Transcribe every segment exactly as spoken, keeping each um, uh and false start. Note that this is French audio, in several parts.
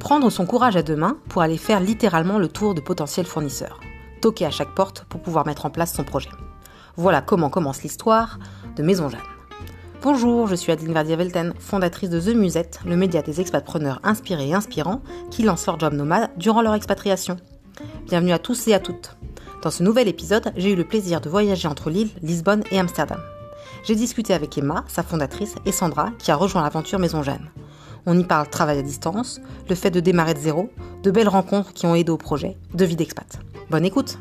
Prendre son courage à deux mains pour aller faire littéralement le tour de potentiels fournisseurs. Toquer à chaque porte pour pouvoir mettre en place son projet. Voilà comment commence l'histoire de Maison Jeanne. Bonjour, je suis Adeline Verdier-Velten, fondatrice de The Musette, le média des expatpreneurs inspirés et inspirants qui lancent leur job nomade durant leur expatriation. Bienvenue à tous et à toutes. Dans ce nouvel épisode, j'ai eu le plaisir de voyager entre Lille, Lisbonne et Amsterdam. J'ai discuté avec Emma, sa fondatrice, et Sandra, qui a rejoint l'aventure Maison Jeanne. On y parle travail à distance, le fait de démarrer de zéro, de belles rencontres qui ont aidé au projet, de vie d'expat. Bonne écoute.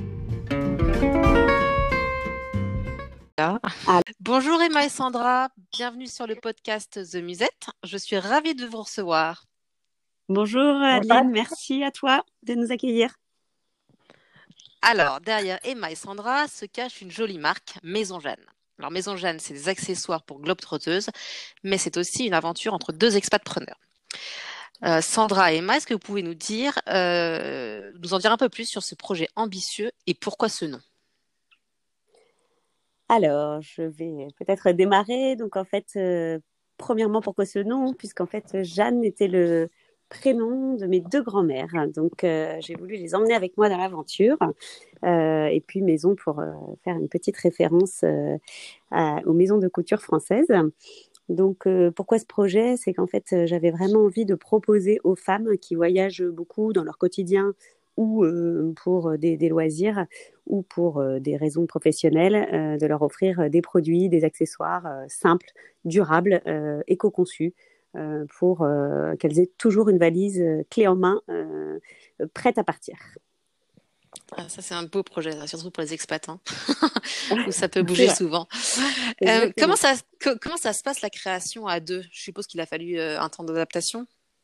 Bonjour Emma et Sandra, bienvenue sur le podcast The Musette. Je suis ravie de vous recevoir. Bonjour Adeline, merci à toi de nous accueillir. Alors, derrière Emma et Sandra se cache une jolie marque, Maison Jeanne. Alors Maison Jeanne, c'est des accessoires pour globe-trotteuses, mais c'est aussi une aventure entre deux expatpreneurs. Euh, Sandra et Emma, est-ce que vous pouvez nous dire, euh, nous en dire un peu plus sur ce projet ambitieux et pourquoi ce nom ? Alors, je vais peut-être démarrer. Donc en fait, euh, premièrement, pourquoi ce nom ? Puisqu'en fait, Jeanne était le prénom de mes deux grands-mères. Donc euh, j'ai voulu les emmener avec moi dans l'aventure. Euh, et puis maison pour euh, faire une petite référence euh, à, aux maisons de couture françaises. Donc euh, pourquoi ce projet ? C'est qu'en fait euh, j'avais vraiment envie de proposer aux femmes qui voyagent beaucoup dans leur quotidien ou euh, pour des, des loisirs ou pour euh, des raisons professionnelles, euh, de leur offrir des produits, des accessoires euh, simples, durables, euh, éco-conçus, euh, pour euh, qu'elles aient toujours une valise euh, clé en main, euh, prête à partir. Ah, ça, c'est un beau projet, surtout pour les expats, hein, où ça peut bouger souvent. Euh, comment, ça, que, comment ça se passe la création à deux ? Je suppose qu'il a fallu euh, un temps d'adaptation.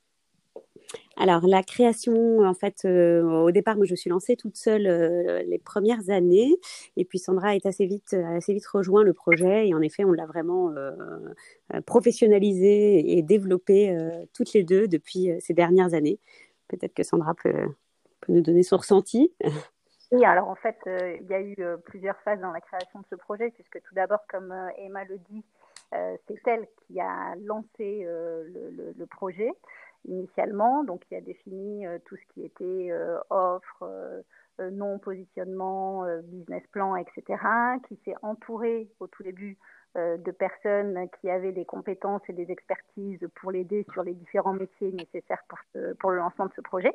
Alors, la création, en fait, euh, au départ, moi, je suis lancée toute seule euh, les premières années. Et puis, Sandra est assez vite, assez vite rejoint le projet. Et en effet, on l'a vraiment euh, professionnalisé et développé euh, toutes les deux depuis euh, ces dernières années. Peut-être que Sandra peut, peut nous donner son ressenti. Oui, alors en fait, euh, il y a eu euh, plusieurs phases dans la création de ce projet, puisque tout d'abord, comme euh, Emma le dit, euh, c'est elle qui a lancé euh, le, le, le projet initialement, donc qui a défini euh, tout ce qui était euh, offre, euh, euh, nom, positionnement, euh, business plan, et cetera, qui s'est entourée au tout début euh, de personnes qui avaient des compétences et des expertises pour l'aider sur les différents métiers nécessaires pour, ce, pour le lancement de ce projet.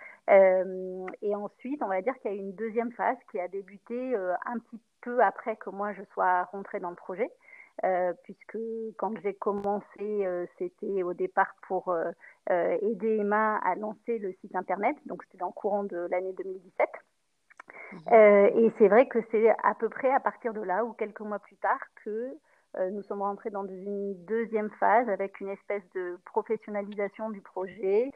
Euh, et ensuite, on va dire qu'il y a eu une deuxième phase qui a débuté euh, un petit peu après que moi je sois rentrée dans le projet, euh, puisque quand j'ai commencé, euh, c'était au départ pour euh, euh, aider Emma à lancer le site internet, donc c'était dans le courant de l'année deux mille dix-sept. Mmh. Euh, et c'est vrai que c'est à peu près à partir de là, ou quelques mois plus tard, que euh, nous sommes rentrés dans une deuxième phase avec une espèce de professionnalisation du projet.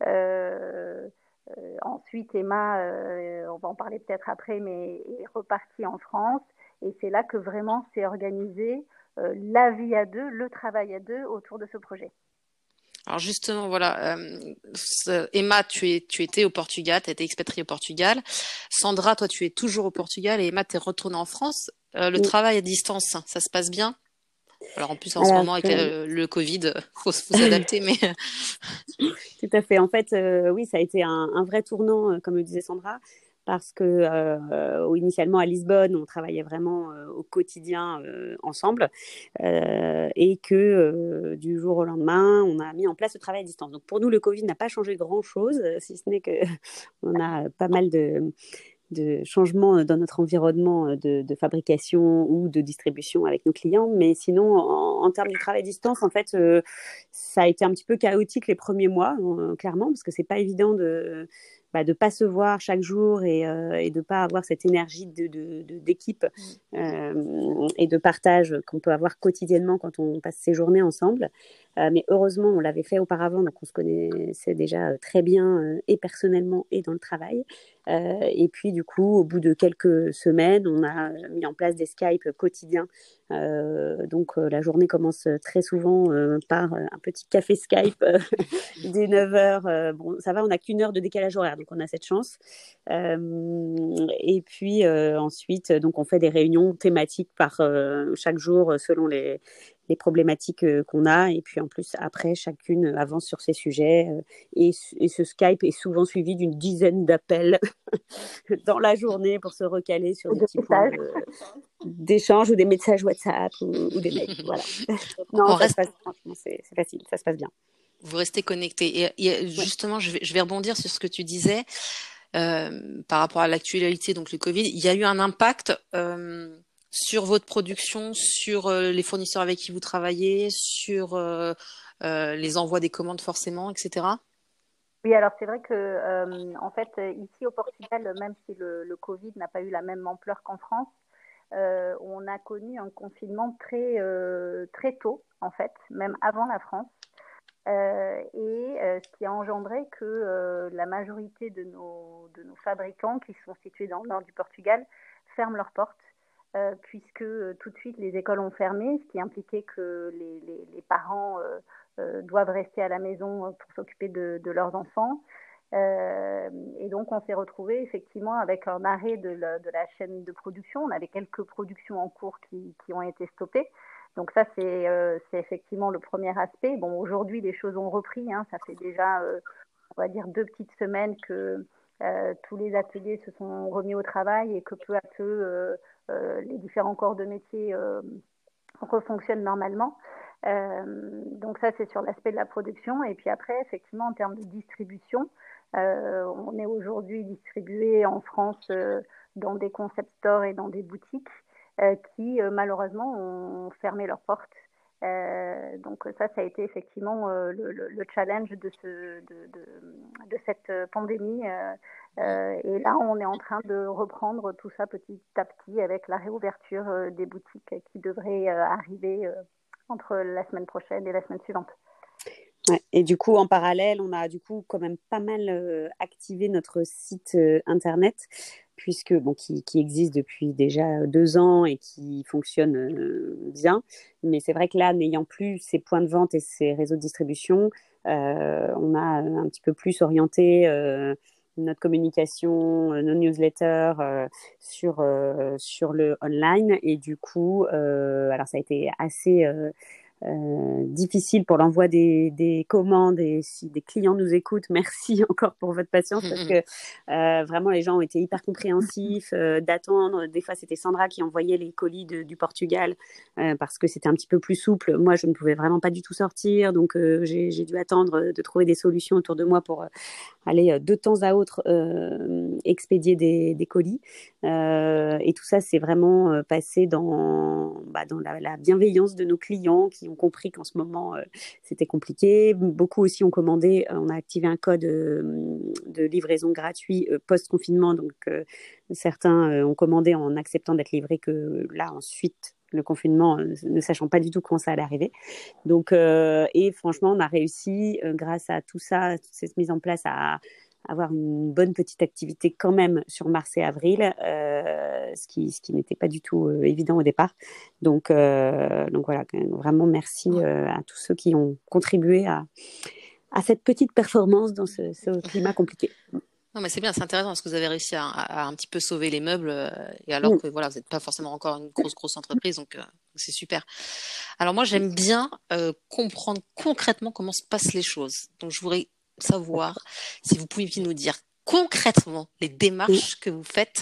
Euh, Euh, ensuite, Emma, euh, on va en parler peut-être après, mais est repartie en France. Et c'est là que vraiment s'est organisé euh, la vie à deux, le travail à deux autour de ce projet. Alors justement, voilà, euh, Emma, tu, es, tu étais au Portugal, tu as été expatriée au Portugal. Sandra, toi, tu es toujours au Portugal et Emma, tu es retournée en France. Euh, le oui. Travail à distance, ça se passe bien ? Alors en plus, en Alors, ce moment, avec euh... le, le Covid, il faut, faut s'adapter, mais... Tout à fait. En fait, euh, oui, ça a été un, un vrai tournant, euh, comme le disait Sandra, parce que euh, initialement à Lisbonne, on travaillait vraiment euh, au quotidien euh, ensemble, euh, et que euh, du jour au lendemain, on a mis en place le travail à distance. Donc pour nous, le Covid n'a pas changé grand-chose, si ce n'est que on a pas mal de de changements dans notre environnement de, de fabrication ou de distribution avec nos clients, mais sinon en, en termes de travail à distance, en fait, euh, ça a été un petit peu chaotique les premiers mois, euh, clairement, parce que c'est pas évident de bah, de pas se voir chaque jour et, euh, et de pas avoir cette énergie de, de, de, d'équipe euh, et de partage qu'on peut avoir quotidiennement quand on passe ses journées ensemble. Euh, mais heureusement, on l'avait fait auparavant, donc on se connaissait déjà très bien euh, et personnellement et dans le travail. Euh, et puis du coup, au bout de quelques semaines, on a mis en place des Skype quotidiens. Euh, donc euh, la journée commence très souvent euh, par un petit café Skype euh, dès neuf heures. Euh, bon, ça va, on n'a qu'une heure de décalage horaire, donc on a cette chance. Euh, et puis euh, ensuite, donc on fait des réunions thématiques par euh, chaque jour selon les les problématiques euh, qu'on a. Et puis en plus, après, chacune avance sur ses sujets. Euh, et, et ce Skype est souvent suivi d'une dizaine d'appels dans la journée pour se recaler sur des de petits points messages. de, d'échange ou des messages WhatsApp ou, ou des mails. Voilà. Non, On ça se reste, passe, franchement, c'est, c'est facile, ça se passe bien. vous restez connecté. Et, et Ouais. justement, je vais, je vais rebondir sur ce que tu disais euh, par rapport à l'actualité, donc le Covid. Il y a eu un impact euh, sur votre production, sur euh, les fournisseurs avec qui vous travaillez, sur euh, euh, les envois des commandes forcément, et cetera. Oui, alors c'est vrai que euh, en fait ici au Portugal, même si le, le Covid n'a pas eu la même ampleur qu'en France, euh, on a connu un confinement très euh, très tôt en fait, même avant la France. Euh, et euh, ce qui a engendré que euh, la majorité de nos, de nos fabricants qui sont situés dans le nord du Portugal ferment leurs portes, euh, puisque euh, tout de suite les écoles ont fermé, ce qui impliquait que les, les, les parents euh, euh, doivent rester à la maison pour s'occuper de, de leurs enfants. Euh, et donc on s'est retrouvé effectivement avec un arrêt de la, de la chaîne de production. On avait quelques productions en cours qui, qui ont été stoppées. Donc ça, c'est, euh, c'est effectivement le premier aspect. Bon, aujourd'hui, les choses ont repris. Hein. Ça fait déjà, euh, on va dire, deux petites semaines que euh, tous les ateliers se sont remis au travail et que peu à peu, euh, euh, les différents corps de métier euh, refonctionnent normalement. Euh, donc ça, c'est sur l'aspect de la production. Et puis après, effectivement, en termes de distribution, euh, on est aujourd'hui distribué en France euh, dans des concept stores et dans des boutiques euh, qui, euh, malheureusement, ont fermé leurs portes. Euh, donc ça, ça a été effectivement euh, le, le, le challenge de, ce, de, de, de cette pandémie. Euh, euh, et là, on est en train de reprendre tout ça petit à petit avec la réouverture euh, des boutiques qui devrait euh, arriver euh, entre la semaine prochaine et la semaine suivante. Ouais. Et du coup, en parallèle, on a du coup quand même pas mal euh, activé notre site euh, internet, puisque bon, qui, qui existe depuis déjà deux ans et qui fonctionne euh, bien. Mais c'est vrai que là, n'ayant plus ces points de vente et ces réseaux de distribution, euh, on a un petit peu plus orienté euh, notre communication, euh, nos newsletters euh, sur euh, sur le online. Et du coup, euh, alors ça a été assez euh, euh, difficile pour l'envoi des, des commandes, et si des clients nous écoutent, merci encore pour votre patience, parce que euh, vraiment les gens ont été hyper compréhensifs euh, d'attendre. Des fois c'était Sandra qui envoyait les colis de, du Portugal euh, parce que c'était un petit peu plus souple. Moi je ne pouvais vraiment pas du tout sortir, donc euh, j'ai, j'ai dû attendre de trouver des solutions autour de moi pour euh, aller de temps à autre euh, expédier des, des colis. Euh, et tout ça, c'est vraiment euh, passé dans, bah, dans la, la bienveillance de nos clients qui ont compris qu'en ce moment, euh, c'était compliqué. Beaucoup aussi ont commandé, euh, on a activé un code euh, de livraison gratuit euh, post-confinement. Donc, euh, certains euh, ont commandé en acceptant d'être livrés que là, ensuite, le confinement, euh, ne sachant pas du tout quand ça allait arriver. Donc, euh, et franchement, on a réussi, euh, grâce à tout ça, toute cette mise en place, à avoir une bonne petite activité quand même sur mars et avril, euh, ce qui, ce qui n'était pas du tout euh, évident au départ. Donc, euh, donc voilà, vraiment merci euh, à tous ceux qui ont contribué à, à cette petite performance dans ce, ce climat compliqué. Non, mais c'est bien, c'est intéressant parce que vous avez réussi à, à- à un petit peu sauver les meubles, euh, et alors Mm. que voilà, vous n'êtes pas forcément encore une grosse grosse entreprise, donc euh, c'est super. Alors moi, j'aime bien euh, comprendre concrètement comment se passent les choses. Donc je voudrais savoir si vous pouviez nous dire concrètement les Mm. démarches que vous faites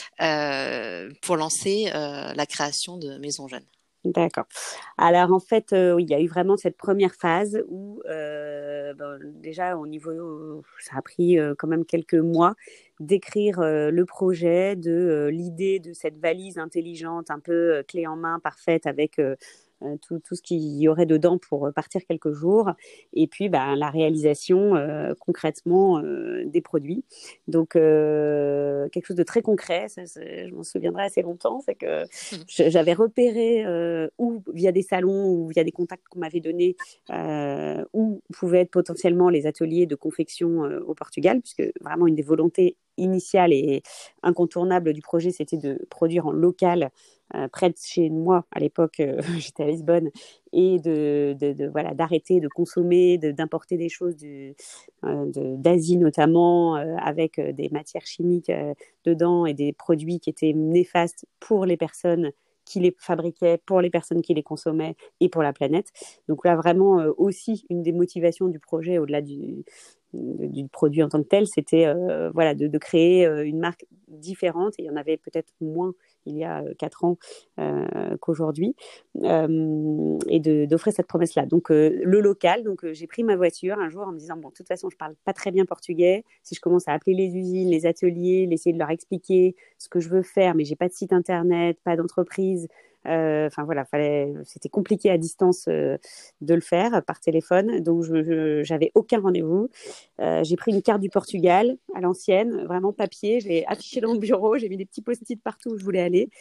euh, pour lancer euh, la création de Maison Jeune. D'accord. Alors en fait, euh, oui, il y a eu vraiment cette première phase où euh, ben, déjà au niveau, euh, ça a pris euh, quand même quelques mois d'écrire euh, le projet, de euh, l'idée de cette valise intelligente, un peu euh, clé en main, parfaite, avec euh, euh, tout, tout ce qu'il y aurait dedans pour partir quelques jours, et puis ben, la réalisation euh, concrètement euh, des produits. Donc euh, quelque chose de très concret, ça, je m'en souviendrai assez longtemps, c'est que j'avais repéré euh, où, via des salons ou via des contacts qu'on m'avait donnés, euh, où pouvaient être potentiellement les ateliers de confection euh, au Portugal, puisque vraiment une des volontés initiales et incontournables du projet, c'était de produire en local euh, près de chez moi. À l'époque, euh, j'étais à Lisbonne, et de, de, de voilà, d'arrêter de consommer, de, d'importer des choses du, euh, de, d'Asie notamment, euh, avec euh, des matières chimiques euh, dedans et des produits qui étaient néfastes pour les personnes qui les fabriquait, pour les personnes qui les consommaient et pour la planète. Donc là, vraiment euh, aussi, une des motivations du projet, au-delà du, du produit en tant que tel, c'était euh, voilà, de, de créer euh, une marque différente. Et il y en avait peut-être moins il y a quatre ans euh, qu'aujourd'hui, euh, et de, d'offrir cette promesse-là. Donc euh, le local, donc euh, j'ai pris ma voiture un jour en me disant, bon, de toute façon, je parle pas très bien portugais. Si je commence à appeler les usines, les ateliers, essayer de leur expliquer ce que je veux faire, mais j'ai pas de site internet, pas d'entreprise, enfin euh, voilà, fallait, c'était compliqué à distance euh, de le faire par téléphone, donc je, je, j'avais aucun rendez-vous. Euh, j'ai pris une carte du Portugal à l'ancienne, vraiment papier, je l'ai affichée dans mon bureau, j'ai mis des petits post-it partout où je voulais aller.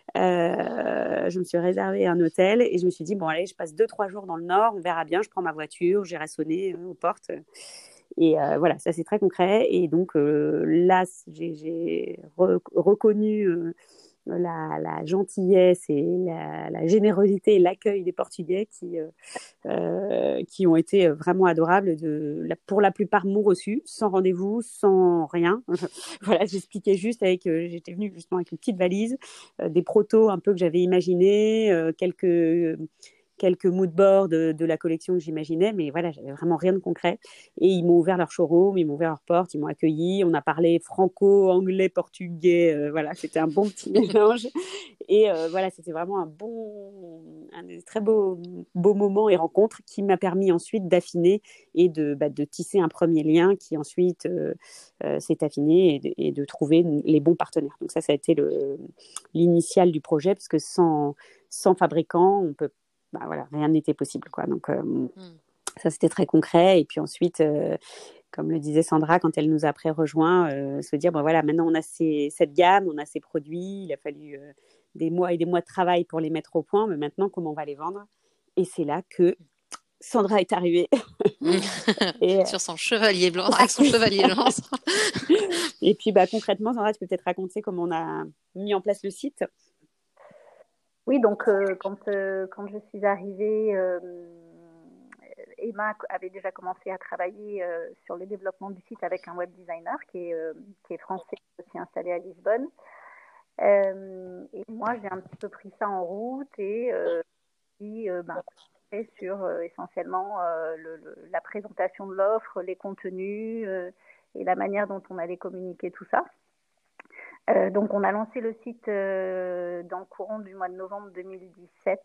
Euh, je me suis réservé un hôtel et je me suis dit, bon allez, je passe deux, trois jours dans le nord, on verra bien, je prends ma voiture, j'irai sonner euh, aux portes. Et euh, voilà, ça c'est très concret. Et donc euh, là, j'ai, j'ai re- reconnu euh, la, la gentillesse et la, la générosité et l'accueil des Portugais qui, euh, euh, qui ont été vraiment adorables. De, la, pour la plupart, m'ont reçu sans rendez-vous, sans rien. Voilà, j'expliquais juste avec, euh, j'étais venue justement avec une petite valise, euh, des protos un peu que j'avais imaginés, euh, quelques euh, quelques moodboards de, de la collection que j'imaginais, mais voilà, j'avais vraiment rien de concret. Et ils m'ont ouvert leur showroom, ils m'ont ouvert leurs portes, ils m'ont accueilli. On a parlé franco, anglais, portugais. Euh, voilà, c'était un bon petit mélange. Et euh, voilà, c'était vraiment un bon, un des très beaux, beaux moments et rencontres qui m'a permis ensuite d'affiner et de, bah, de tisser un premier lien qui ensuite euh, euh, s'est affiné et de, et de trouver les bons partenaires. Donc ça, ça a été le, l'initial du projet, parce que sans, sans fabricant, on peut bah voilà, rien n'était possible, quoi. Donc euh, mm. ça c'était très concret. Et puis ensuite, euh, comme le disait Sandra quand elle nous a après rejoint, euh, se dire bon voilà, maintenant on a ces, cette gamme, on a ces produits, il a fallu euh, des mois et des mois de travail pour les mettre au point, mais maintenant comment on va les vendre? Et c'est là que Sandra est arrivée. et, sur son chevalier blanc, avec son chevalier blanc. Et puis bah, concrètement, Sandra, tu peux peut-être raconter comment on a mis en place le site? Oui, donc euh, quand, euh, quand je suis arrivée, euh, Emma avait déjà commencé à travailler euh, sur le développement du site avec un web designer qui est, euh, qui est français, aussi installé à Lisbonne. Euh, et moi, j'ai un petit peu pris ça en route et euh, puis, euh, ben, sur euh, essentiellement euh, le, le, la présentation de l'offre, les contenus euh, et la manière dont on allait communiquer tout ça. Euh, donc, on a lancé le site euh, dans le courant du mois de novembre deux mille dix-sept.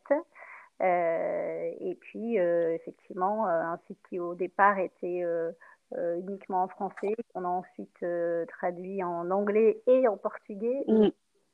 Euh, et puis, euh, effectivement, euh, un site qui au départ était euh, euh, uniquement en français, qu'on a ensuite euh, traduit en anglais et en portugais. Mm.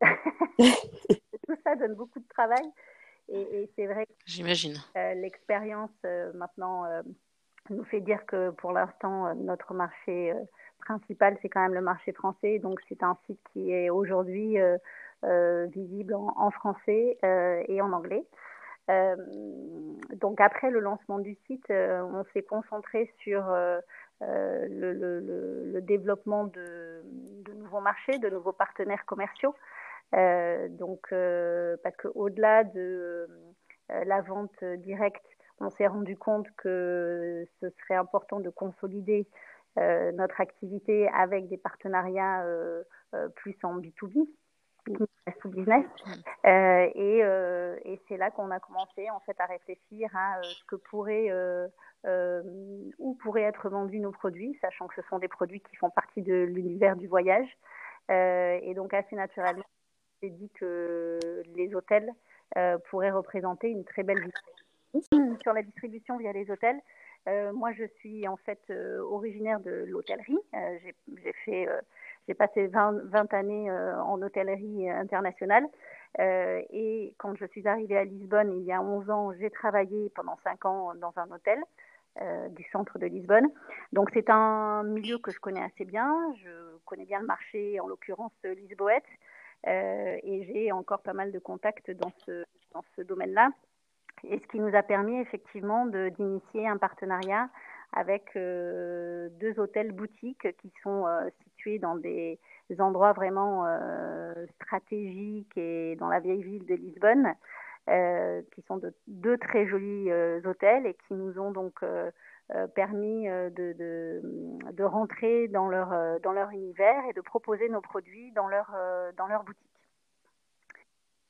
Tout ça donne beaucoup de travail. Et, et c'est vrai que j'imagine. Euh, l'expérience euh, maintenant euh, nous fait dire que pour l'instant, euh, notre marché euh, principal, c'est quand même le marché français. Donc, c'est un site qui est aujourd'hui euh, euh, visible en, en français euh, et en anglais. Euh, donc, après le lancement du site, euh, on s'est concentré sur euh, euh, le, le, le, le développement de, de nouveaux marchés, de nouveaux partenaires commerciaux. Euh, donc, euh, parce qu'au-delà de euh, la vente directe, on s'est rendu compte que ce serait important de consolider euh, notre activité avec des partenariats euh, euh, plus en B deux B, business to business. Euh, et, euh, et c'est là qu'on a commencé en fait à réfléchir à euh, ce que pourrait euh, euh, où pourraient être vendus nos produits, sachant que ce sont des produits qui font partie de l'univers du voyage. Euh, et donc assez naturellement, j'ai dit que les hôtels euh, pourraient représenter une très belle vitrine sur la distribution via les hôtels. Euh, moi, je suis en fait euh, originaire de l'hôtellerie. Euh, j'ai, j'ai, fait, euh, j'ai passé vingt, vingt années euh, en hôtellerie internationale. Euh, et quand je suis arrivée à Lisbonne, il y a onze ans, j'ai travaillé pendant cinq ans dans un hôtel euh, du centre de Lisbonne. Donc, c'est un milieu que je connais assez bien. Je connais bien le marché, en l'occurrence lisboète. Euh, et j'ai encore pas mal de contacts dans ce, dans ce domaine-là. Et ce qui nous a permis effectivement de, d'initier un partenariat avec euh, deux hôtels boutiques qui sont euh, situés dans des, des endroits vraiment euh, stratégiques et dans la vieille ville de Lisbonne, euh, qui sont de, deux très jolis euh, hôtels et qui nous ont donc euh, euh, permis euh, de, de, de rentrer dans leur, euh, dans leur univers et de proposer nos produits dans leur, euh, dans leur boutique.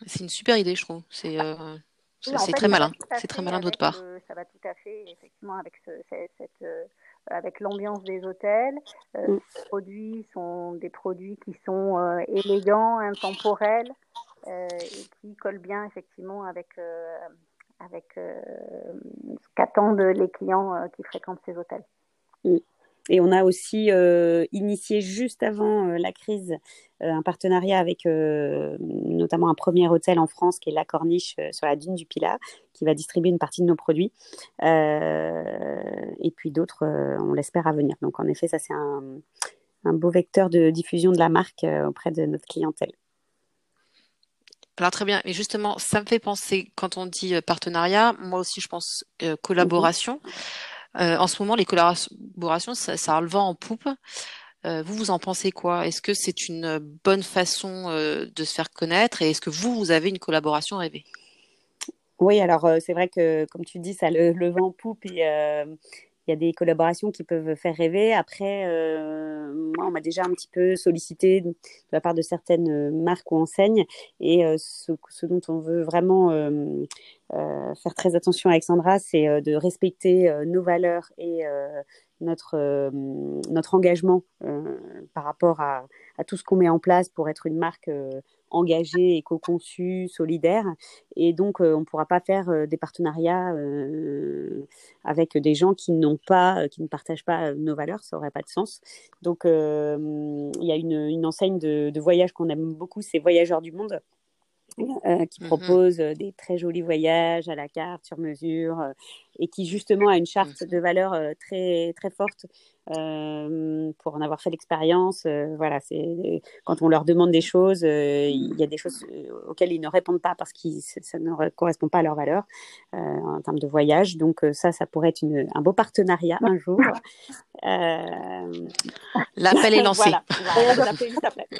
C'est une super idée, je trouve. C'est, euh, Oui, c'est, en c'est fait, très ça va malin. tout à C'est très fait malin de votre avec part. le, ça va tout à fait effectivement avec ce, cette, cette, euh, avec l'ambiance des hôtels. Euh, Mm. ces produits sont des produits qui sont euh, élégants, intemporels euh, et qui collent bien effectivement avec euh, avec euh, ce qu'attendent les clients euh, qui fréquentent ces hôtels. Mm. Et on a aussi euh, initié juste avant euh, la crise euh, un partenariat avec euh, notamment un premier hôtel en France qui est La Corniche euh, sur la dune du Pilat, qui va distribuer une partie de nos produits. Euh, et puis d'autres, euh, on l'espère, à venir. Donc en effet, ça c'est un, un beau vecteur de diffusion de la marque euh, auprès de notre clientèle. Alors très bien. Et justement, ça me fait penser, quand on dit euh, partenariat, moi aussi je pense euh, Mhm. collaboration. Euh, en ce moment, les collaborations, ça, ça a le vent en poupe. Euh, vous, vous en pensez quoi? Est-ce que c'est une bonne façon euh, de se faire connaître et est-ce que vous, vous avez une collaboration rêvée? Oui, alors euh, c'est vrai que, comme tu dis, ça le, le vent en poupe et euh, il y a des collaborations qui peuvent faire rêver. Après, euh, moi, on m'a déjà un petit peu sollicité de, de la part de certaines euh, marques ou enseignes et euh, ce, ce dont on veut vraiment euh, euh, faire très attention, Alexandra, c'est euh, de respecter euh, nos valeurs et euh, notre, euh, notre engagement euh, par rapport à, à tout ce qu'on met en place pour être une marque euh, engagée, éco-conçue, solidaire. Et donc, euh, on ne pourra pas faire euh, des partenariats euh, avec des gens qui n'ont pas, euh, qui ne partagent pas nos valeurs. Ça n'aurait pas de sens. Donc, euh, il y a une, une enseigne de, de voyage qu'on aime beaucoup, c'est Voyageurs du Monde, euh, qui Mhm, propose euh, des très jolis voyages à la carte, sur mesure, euh, et qui justement a une charte de mhm. valeurs euh, très très forte. Euh, pour en avoir fait l'expérience, euh, voilà, c'est quand on leur demande des choses, euh, il y a des choses euh, auxquelles ils ne répondent pas parce que ça ne correspond pas à leurs valeurs euh, en termes de voyage. Donc euh, ça, ça pourrait être une, un beau partenariat un jour. Euh, L'appel est lancé. voilà, voilà, vous appelez juste après.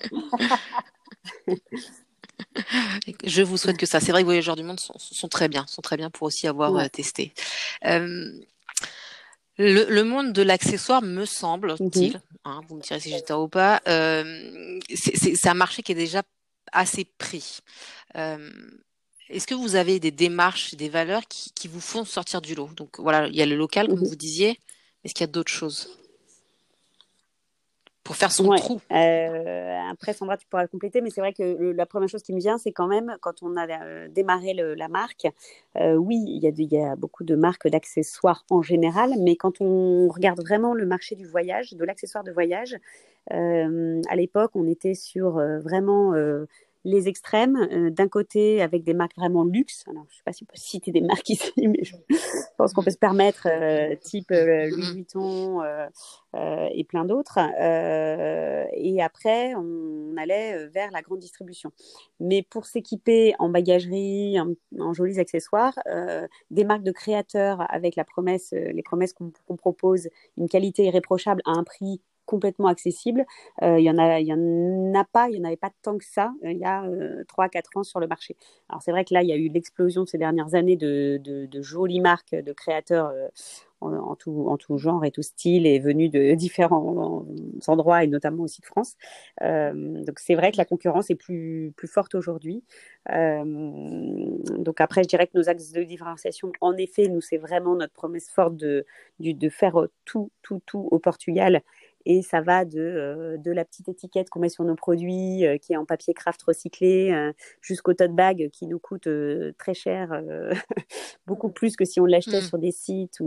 Je vous souhaite que ça. C'est vrai que Voyageurs du Monde sont, sont très bien, sont très bien pour aussi avoir euh, Ouais. testé. Euh, le, le monde de l'accessoire, me Mhm. semble-t-il, hein, vous me direz si j'ai tort ou pas, euh, c'est c'est- c'est un marché qui est déjà assez pris. Euh, Est-ce que vous avez des démarches, des valeurs qui, qui vous font sortir du lot? Donc voilà, il y a le local, comme Mhm. vous disiez. Est-ce qu'il y a d'autres choses pour faire son Ouais. trou? Euh, après, Sandra, tu pourras le compléter, mais c'est vrai que le- la première chose qui me vient, c'est quand même quand on a euh, démarré le- la marque. Euh, oui, il y a, de- il y a beaucoup de marques d'accessoires en général, mais quand on regarde vraiment le marché du voyage, de l'accessoire de voyage, euh, à l'époque, on était sur euh, vraiment euh, les extrêmes. Euh, d'un côté, avec des marques vraiment luxe. Alors, je ne sais pas si on peut citer des marques ici, mais je pense qu'on peut se permettre, euh, type euh, Louis Mhm. Vuitton euh, euh, et plein d'autres. Euh, et après, on allait vers la grande distribution. Mais pour s'équiper en bagagerie, en, en jolis accessoires, euh, des marques de créateurs avec la promesse, euh, les promesses qu'on qu'on propose, une qualité irréprochable à un prix complètement accessible. Euh, il y en a, il y en a pas, il y en avait pas tant que ça euh, il y a euh, trois à quatre ans sur le marché. Alors c'est vrai que là, il y a eu l'explosion ces dernières années de, de, de jolies marques de créateurs euh, en, en, tout, en tout genre et tout style et venus de différents endroits et notamment aussi de France. Euh, donc c'est vrai que la concurrence est plus, plus forte aujourd'hui. Euh, donc après, je dirais que nos axes de différenciation, en effet, nous, c'est vraiment notre promesse forte de, de, de faire tout, tout, tout au Portugal. Et ça va de, euh, de la petite étiquette qu'on met sur nos produits, euh, qui est en papier craft recyclé, euh, jusqu'au tote bag qui nous coûte euh, très cher, euh, beaucoup plus que si on l'achetait Mhm. sur des sites ou,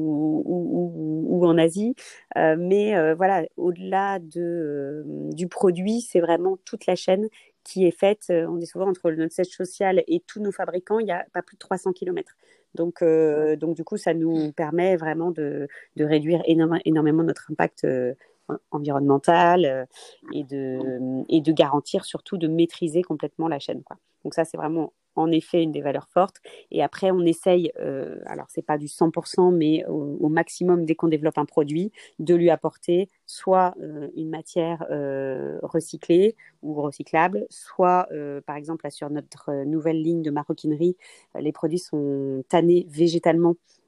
ou, ou, ou en Asie. Euh, mais euh, voilà, au-delà de, euh, du produit, c'est vraiment toute la chaîne qui est faite. Euh, On est souvent entre notre siège social et tous nos fabricants, il n'y a pas plus de trois cents kilomètres. Donc, euh, donc, du coup, ça nous permet vraiment de, de réduire énorme, énormément notre impact euh, environnemental euh, et, de, et de garantir surtout de maîtriser complètement la chaîne, quoi. Donc ça, c'est vraiment en effet une des valeurs fortes. Et après, on essaye, euh, alors c'est pas du cent pour cent, mais au, au maximum, dès qu'on développe un produit, de lui apporter soit euh, une matière euh, recyclée ou recyclable, soit, euh, par exemple, là, sur notre nouvelle ligne de maroquinerie, euh, les produits sont tannés végétalement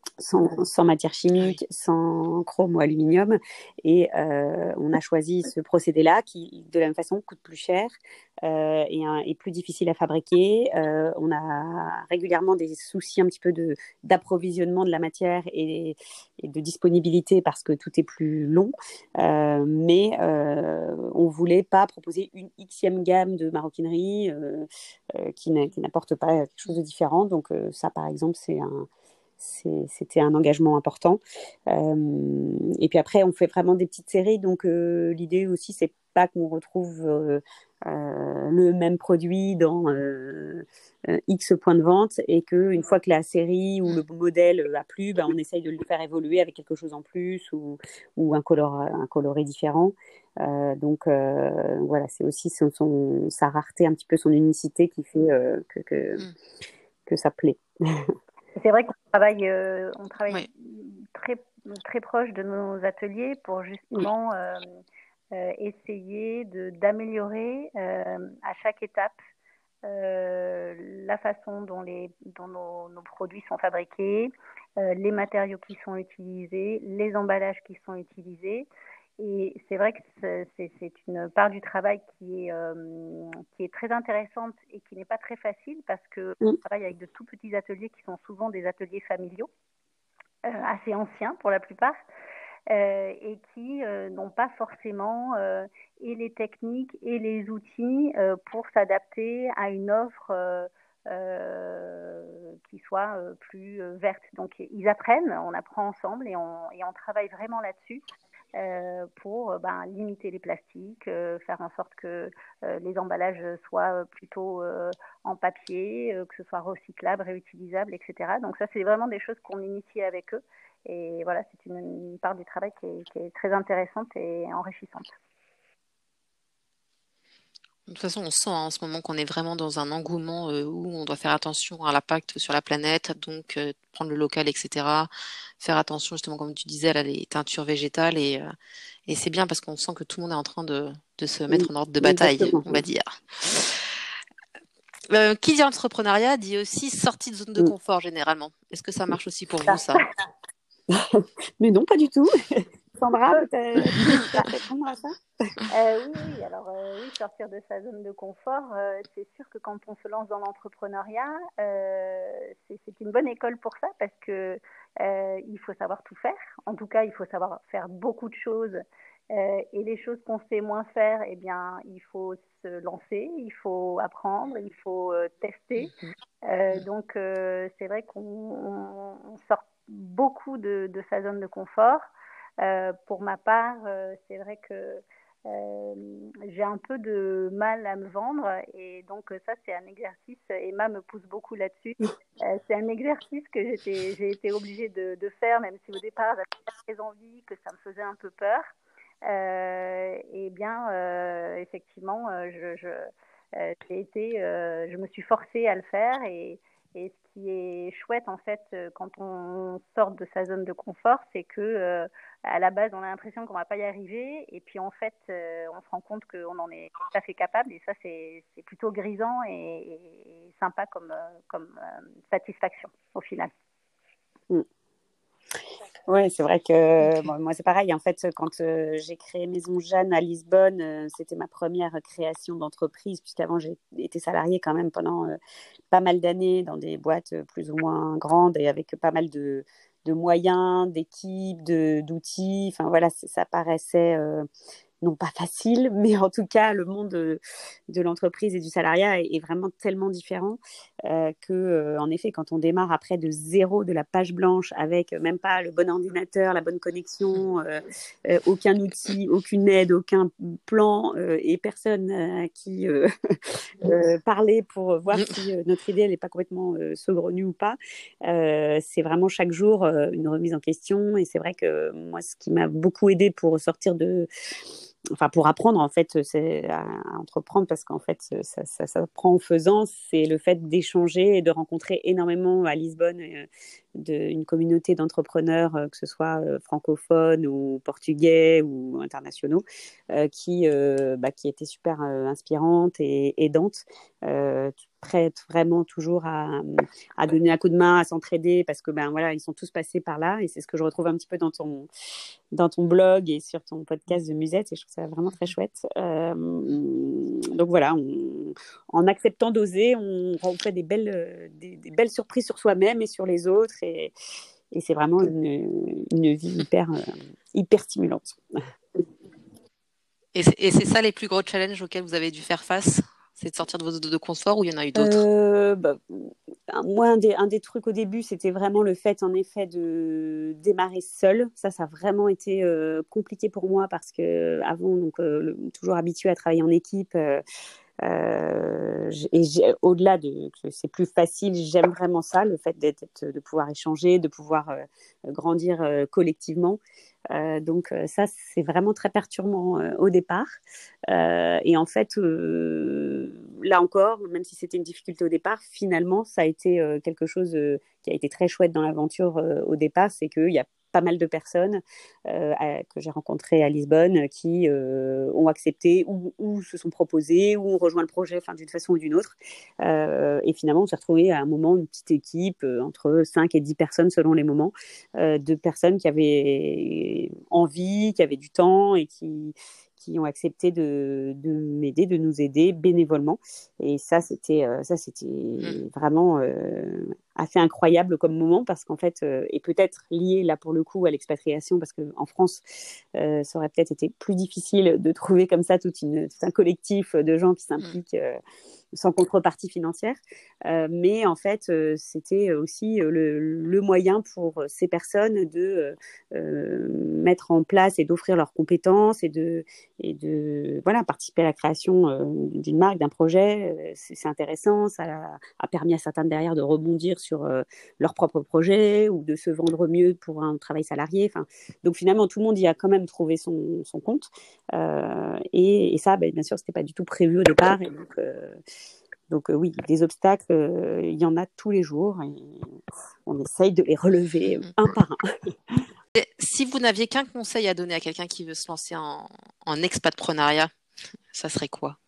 sans, sans matière chimique, sans chrome ou aluminium. Et euh, on a choisi ce procédé-là qui, de la même façon, coûte plus cher euh, et un, est plus difficile à fabriquer. Euh, on a régulièrement des soucis un petit peu de, d'approvisionnement de la matière et, et de disponibilité parce que tout est plus long. Euh, mais euh, on voulait pas proposer une xème gamme de maroquinerie euh, euh, qui, qui n'apporte pas quelque chose de différent. Donc euh, ça, par exemple, c'est un c'est, c'était un engagement important. Euh, et puis après, on fait vraiment des petites séries. Donc, euh, l'idée aussi, c'est pas qu'on retrouve euh, euh, le même produit dans euh, euh, X points de vente et qu'une fois que la série ou le modèle a plu, ben, on essaye de le faire évoluer avec quelque chose en plus ou, ou un, color, un coloré différent. Euh, donc, euh, voilà, c'est aussi son, son, sa rareté, un petit peu son unicité qui fait euh, que, que, que ça plaît. C'est vrai qu'on travaille, euh, on travaille Oui. très, très proche de nos ateliers pour justement euh, euh, essayer de, d'améliorer euh, à chaque étape euh, la façon dont, les, dont nos, nos produits sont fabriqués, euh, les matériaux qui sont utilisés, les emballages qui sont utilisés. Et c'est vrai que c'est, c'est, c'est une part du travail qui est, euh, qui est très intéressante et qui n'est pas très facile parce qu'on Mm. travaille avec de tout petits ateliers qui sont souvent des ateliers familiaux, euh, assez anciens pour la plupart, euh, et qui euh, n'ont pas forcément euh, et les techniques et les outils euh, pour s'adapter à une offre euh, euh, qui soit euh, plus euh, verte. Donc ils apprennent, on apprend ensemble et on, et on travaille vraiment là-dessus. Euh, pour ben, limiter les plastiques, euh, faire en sorte que euh, les emballages soient plutôt euh, en papier, euh, que ce soit recyclable, réutilisable, et cetera. Donc ça, c'est vraiment des choses qu'on initie avec eux. Et voilà, c'est une, une part du travail qui est, qui est très intéressante et enrichissante. De toute façon, on sent hein, en ce moment qu'on est vraiment dans un engouement euh, où on doit faire attention à l'impact sur la planète, donc euh, prendre le local, et cetera. Faire attention justement, comme tu disais, à les teintures végétales et, euh, et c'est bien parce qu'on sent que tout le monde est en train de, de se mettre Oui, en ordre de bataille, exactement. on va dire. Euh, qui dit entrepreneuriat dit aussi sortie de zone de Mm. confort généralement. Est-ce que ça marche aussi pour vous, Ça. ça? Mais non, pas du tout. Sandra, peut-être peut répondre à ça. Euh, oui, oui. Alors euh, oui, sortir de sa zone de confort, euh, c'est sûr que quand on se lance dans l'entrepreneuriat, euh, c'est, c'est une bonne école pour ça parce que euh, il faut savoir tout faire. En tout cas, il faut savoir faire beaucoup de choses. Euh, et les choses qu'on sait moins faire, eh bien, il faut se lancer, il faut apprendre, il faut euh, tester. Euh, donc, euh, c'est vrai qu'on on- on sort beaucoup de, de sa zone de confort. Euh, pour ma part, euh, c'est vrai que euh, j'ai un peu de mal à me vendre et donc ça, c'est un exercice. Emma me pousse beaucoup là-dessus. Euh, c'est un exercice que j'étais, j'ai été obligée de, de faire, même si au départ, j'avais pas très envie, que ça me faisait un peu peur. Euh, et bien, euh, effectivement, euh, je, je, euh, j'ai été, euh, je me suis forcée à le faire et, et ce qui est chouette en fait euh, quand on sort de sa zone de confort, c'est que euh, à la base on a l'impression qu'on va pas y arriver et puis en fait euh, on se rend compte qu'on en est tout à fait capable et ça c'est, c'est plutôt grisant et, et sympa comme, euh, comme euh, satisfaction au final. Mm. Oui, c'est vrai que Ok. bon, moi, c'est pareil. En fait, quand euh, j'ai créé Maison Jeanne à Lisbonne, euh, c'était ma première création d'entreprise, puisqu'avant, j'ai été salariée quand même pendant euh, pas mal d'années dans des boîtes euh, plus ou moins grandes et avec pas mal de, de moyens, d'équipes, de, d'outils. Enfin, voilà, ça paraissait euh, non pas facile, mais en tout cas, le monde de, de l'entreprise et du salariat est, est vraiment tellement différent euh, que, euh, en effet, quand on démarre après de zéro, de la page blanche, avec même pas le bon ordinateur, la bonne connexion, euh, euh, aucun outil, aucune aide, aucun plan euh, et personne à euh, qui euh, euh, parler pour voir si euh, notre idée n'est pas complètement euh, saugrenue ou pas, euh, c'est vraiment chaque jour euh, une remise en question. Et c'est vrai que moi, ce qui m'a beaucoup aidé pour sortir de enfin pour apprendre en fait c'est à, à entreprendre parce qu'en fait ça, ça, ça prend en faisant, c'est le fait d'échanger et de rencontrer énormément à Lisbonne euh, de, une communauté d'entrepreneurs euh, que ce soit euh, francophones ou portugais ou internationaux euh, qui, euh, bah, qui étaient super euh, inspirantes et aidantes euh, prête vraiment toujours à, à donner un coup de main, à s'entraider, parce que ben voilà, ils sont tous passés par là, et c'est ce que je retrouve un petit peu dans ton dans ton blog et sur ton podcast de Musette, et je trouve ça vraiment très chouette. Euh, donc voilà, on, en acceptant d'oser, on, on fait des belles des, des belles surprises sur soi-même et sur les autres, et, et c'est vraiment une, une vie hyper euh, hyper stimulante. Et c'est, et c'est ça les plus gros challenges auxquels vous avez dû faire face? C'est de sortir de vos zones de confort, ou il y en a eu d'autres? Euh, bah, moi, un des, un des trucs au début, c'était vraiment le fait, en effet, de démarrer seule. Ça, ça a vraiment été euh, compliqué pour moi parce que avant, donc, euh, le- toujours habituée à travailler en équipe, euh, euh, j- et j'ai- au-delà de que c'est plus facile, j'aime vraiment ça, le fait d'être, de pouvoir échanger, de pouvoir euh, grandir euh, collectivement. Euh, donc euh, ça, c'est vraiment très perturbant euh, au départ. Euh, et en fait, euh, là encore, même si c'était une difficulté au départ, finalement, ça a été euh, quelque chose euh, qui a été très chouette dans l'aventure euh, au départ, c'est qu'il y a pas mal de personnes euh, à, que j'ai rencontrées à Lisbonne qui euh, ont accepté ou, ou, se sont proposées ou ont rejoint le projet, enfin, d'une façon ou d'une autre. Euh, et finalement, on s'est retrouvé à un moment une petite équipe euh, entre cinq et dix personnes selon les moments, euh, de personnes qui avaient envie, qui avaient du temps et qui, qui ont accepté de, de m'aider, de nous aider bénévolement. Et ça, c'était, euh, ça, c'était Mmh. vraiment euh, assez incroyable comme moment parce qu'en fait, euh, et peut-être lié là pour le coup à l'expatriation, parce qu'en France, euh, ça aurait peut-être été plus difficile de trouver comme ça toute une, tout un collectif de gens qui Mmh. s'impliquent euh, sans contrepartie financière. Euh, mais en fait, euh, c'était aussi euh, le, le moyen pour ces personnes de euh, mettre en place et d'offrir leurs compétences et de, et de voilà, participer à la création euh, d'une marque, d'un projet. Euh, c'est, c'est intéressant, ça a, a permis à certains derrière de rebondir sur euh, leur propre projet ou de se vendre mieux pour un travail salarié. Enfin, donc finalement, tout le monde y a quand même trouvé son, son compte. Euh, et, et ça, ben, bien sûr, c'était pas du tout prévu au départ. Et donc, euh, donc euh, oui, des obstacles, euh, il y en a tous les jours. Et on essaye de les relever Mmh. un par un. Et si vous n'aviez qu'un conseil à donner à quelqu'un qui veut se lancer en, en expatpreneuriat, ça serait quoi?